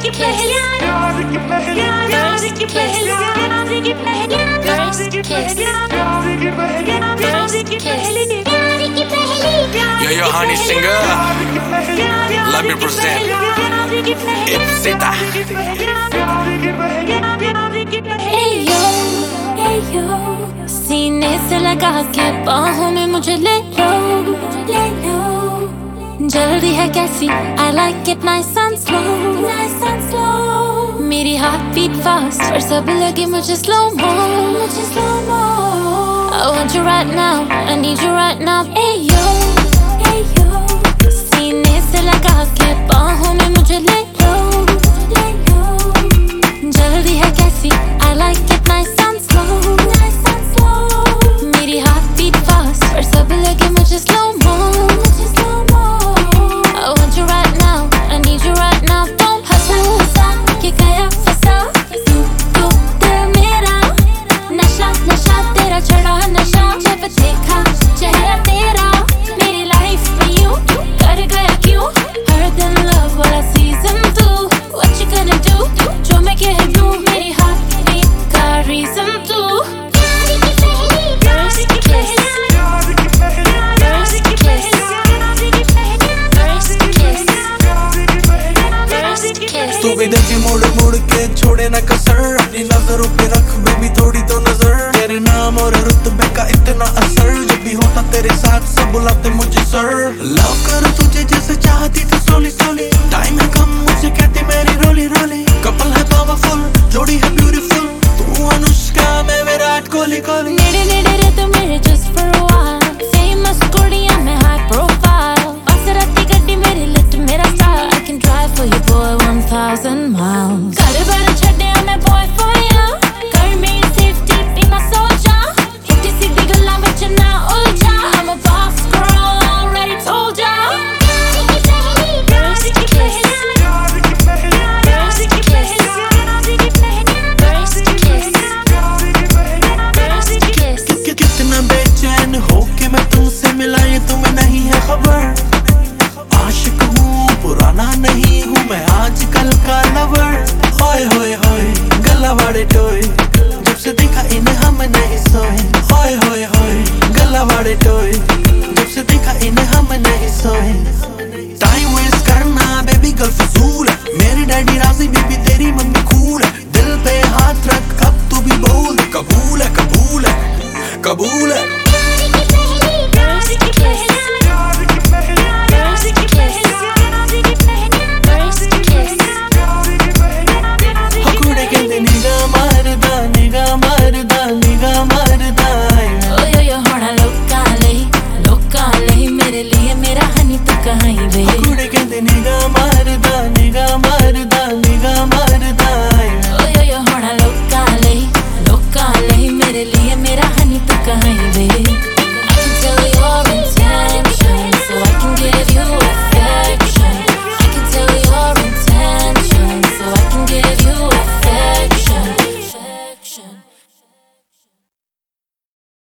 Yo, honey singer, let me present Ipsita. Hey yo, सीने से लगा के बाहों में मुझे ले लो, जल्दी है कैसी, I like it nice and slow. मेरी heart beat fast और सब लगे मुझे slow mo. I want you right now, I need you right now. Hey yo, सीने से लगा के बाहों में मुझे ले लो, जल्दी है कैसी, I like it nice and slow. मेरी heart beat fast और सब लगे मुझे slow mo. I want you right now, I need you right now. Don't hustle, ये गया फंसा तू दिल मेरा, नशा तेरा चढ़ा नशा. जब देखा चेहरा तेरा, मेरी लाइफ में यूं कर गया क्यों? हर दिन love वाला season 2. What you gonna do? जो मैं कह दूं, मेरी heart beat का reason 2. तू भी देखे मुड़ के छोड़े ना कसर, अपनी नजरों पे रख बेबी थोड़ी तो नजर. तेरे नाम और रुतबे का इतना असर, जब भी होता तेरे साथ सब बुलाते मुझे सर. लव कर तुझे जैसे चाहती थी सोली. टाइम है कम मुझे कहती मेरी रोली. कपल है पावरफुल, जोड़ी है ब्यूटीफुल. तू अनुष्का मैं विराट कोहली. नेड़े रे तू मेरे just for a while. Famous कुड़ियां मैं high profile. बासराती गड्डी मेरी lit मेरा style. I can drive for you boy 1000 miles. घर बार छड्डिया मैं boy for ya. कर मेरी safety be my soldier. इतनी सीधी गल्लां विच ना उलझा. I'm a boss girl already told ya. कितना बेचैन हो के मैं तुमसे मिला, ये तुम्हें नहीं है खबर. आशिक हूँ पुराना नहीं हूँ मैं आजकल का लवर. होए होए होए गला वाड़े टोए, जब से देखा इन्हें हम नहीं सोए. होए होए होए गला वाड़े टोए, जब से देखा इन्हें हम नहीं सोए. टाइम वेस्ट करना बेबी गर्ल फजूल है. मेरी डैडी राजी बीबी तेरी मम्मी कूल है. दिल पे हाथ रख अब तू भी बोल, कबूल है.